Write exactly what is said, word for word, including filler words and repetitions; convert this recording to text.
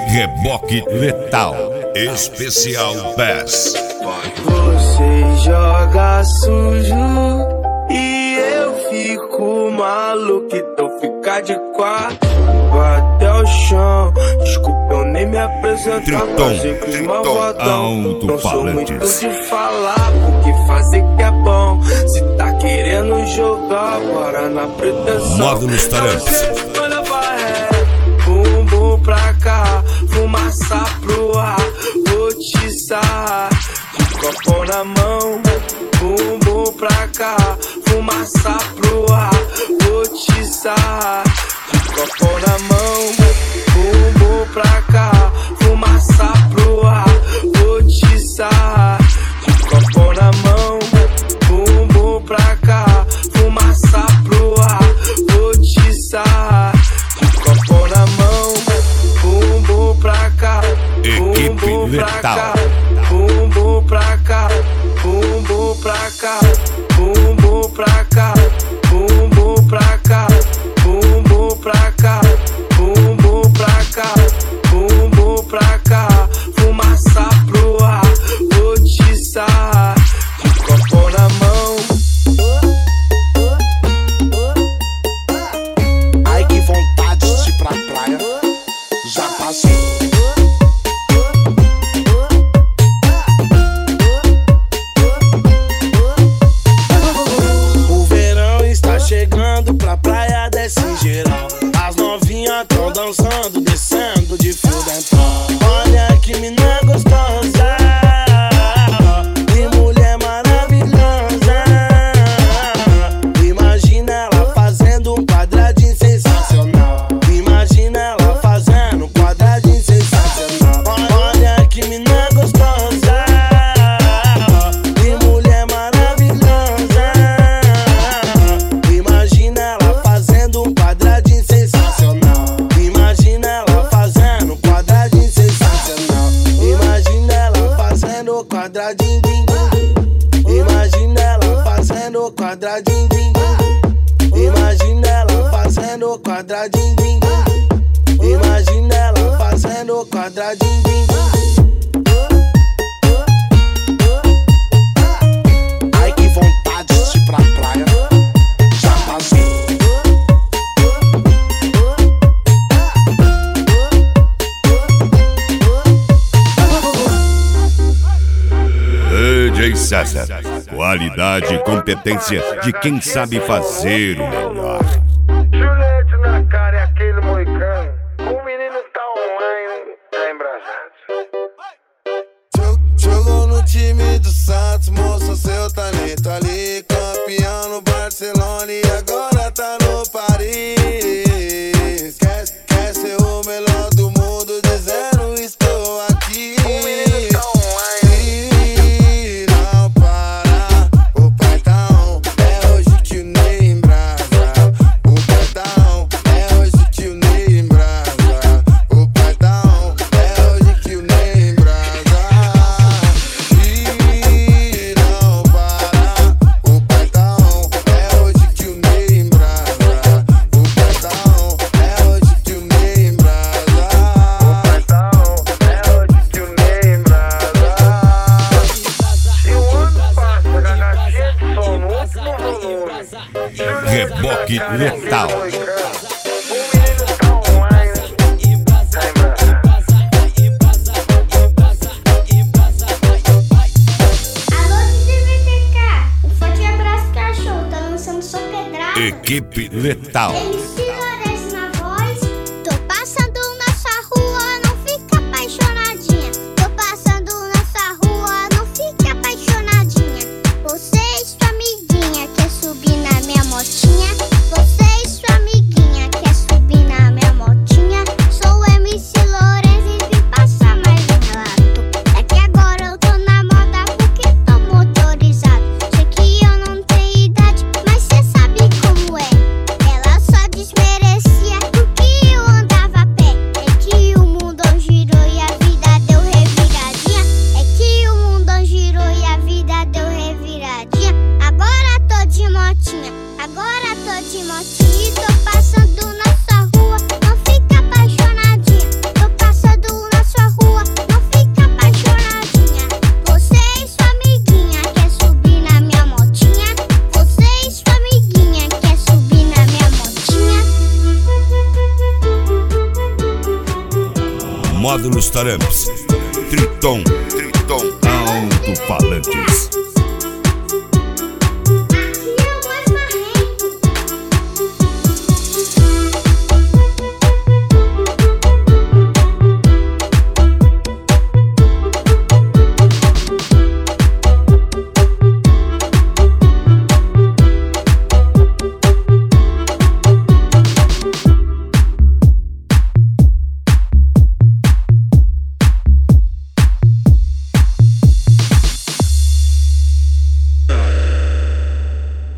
Reboque Letal, especial Bass. Você joga sujo e eu fico maluco, então fica de quatro, até o chão. Desculpa, eu nem me apresentar, Triton, mas eu fiz uma Triton, vodão. Não sou muito alto-falantes. de falar, porque fazer que é bom. Se tá querendo jogar, bora na pretensão. Modo nos talentos. Olha pra ré, bumbum pra cá, fumaça pro ar, vou te sarrar. De copo na mão, bumbum pra cá, fumaça pro ar, vou te sarrar. De copo na mão, bumbum pra cá, fumaça pro ar, vou te sarrar. De copo na mão, bumbum pra cá, fumaça pro ar, vou te sarrar. De copo na mão, bumbum pra cá, Equipe bumbum pra Letal. cá, bumbum pra cá, bumbum pra cá, bumbum pra cá, bumbum pra cá, bumbum pra cá, bumbum pra cá, bumbum pra cá, fumaça pro ar, vou te sarrar. De copo na mão. Ai, que vontade de ir pra praia, já passou. O verão está chegando, pra praia desce em geral. As novinhas tão dançando, descendo de fio dental. Olha que mina gostosa, que mulher maravilhosa. Imagina ela fazendo um quadradinho sensacional. Imagina ela fazendo um quadradinho sensacional. Olha que mina gostosa, que mulher maravilhosa. Imagina ela fazendo um quadradinho sensacional. Imagina ela fazendo um quadradinho sensacional. Imagina ela fazendo quadradinho, din, din. Imagina ela fazendo quadradinho, din, din. Imagina ela fazendo quadradinho, din, din. Imagina ela fazendo quadradinho, din, din. Ai, que vontade de ir pra praia, já passou. D J César, qualidade e competência de quem sabe fazer o melhor. Juliette na cara e aquele moicano. O menino tá online, tá embrasado. Jogou no time do Santos, mostrou seu talento ali. Campeão no Barcelona e agora tá no Paris. Quer, quer ser o melhor do mundo, dizendo estou aqui. O menino tá online. E não para, o pai tá on. É hoje que o Ney embrasa. O pai tá on, é hoje que o Ney embrasa. O pai tá on, é hoje que o Ney embrasa. E não para, o pai tá on, é hoje que o Ney embrasa. O pai tá on, é hoje que o Ney embrasa. O pai tá on, é hoje que o Ney embrasa. Se o ano passa, na caixinha de som no último volume. Reboque Letal. O menino tá online, tá embrasado. Alô, D J V T K, um forte abraço, cachorro, tá lançando só pedrada. Equipe Letal. M C Lourenço na voz. Tô passando nessa rua, não fica apaixonadinha. Tô passando nessa rua, não fica apaixonadinha. Você e sua amiguinha quer subir na minha motinha. Você e sua amiguinha quer subir na minha motinha. Sou M C Lourenço e vim passar mais um relato. É que agora eu tô na moda porque tô motorizado. Sei que eu não tenho idade, mas cê sabe como é. Ela só de Módulos Taramps, Triton, Triton, Alto-Falantes.